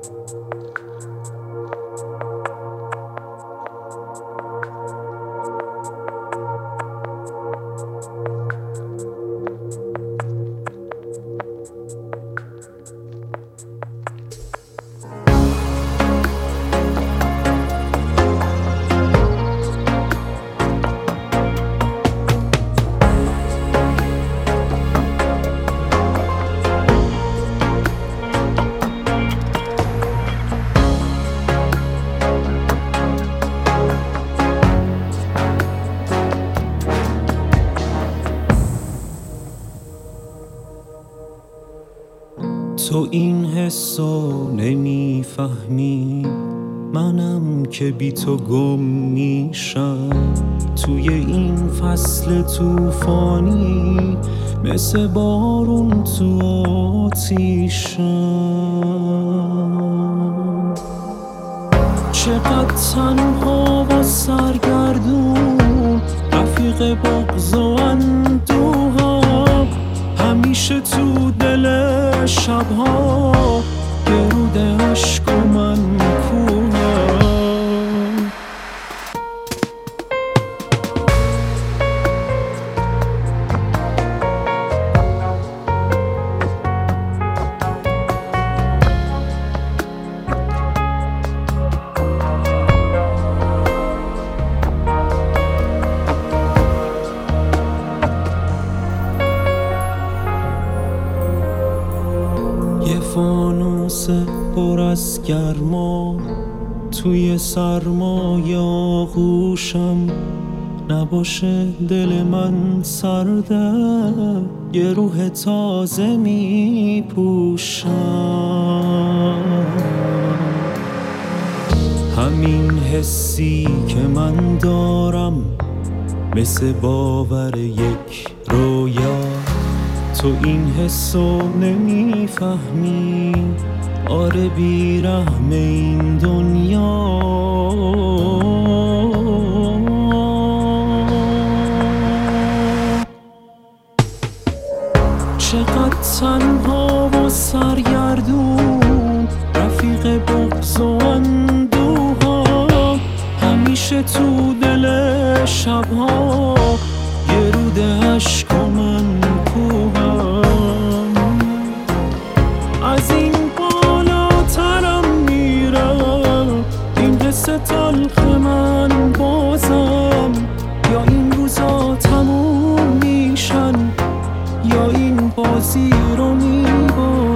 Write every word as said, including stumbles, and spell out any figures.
تو این حسو نمیفهمی، منم که بی تو گم میشم توی این فصل طوفانی، مثل بارون تو آتیشم. چقدر تنها و سرگردون، رفیق بغض و اندوها، همیشه تو دل شبها گرود عشق و من کوهم. یه فانوس پر از گرما توی سرمای آغوشم، نباشه دل من سرده یه روح تازه می پوشم. همین حسی که من دارم مثل باور یک رویا، تو این حسو نمیفهمی، آره بیرحم این دنیا. چقدر تنها و سرگردون، رفیق بغض و اندوها، همیشه تو دل شبها یه رود عشق و من کوهم. از این بالاترم میرم، این قصه تلخ من بازم، یا این روزا تموم میشن یا این بازی رو میبازم.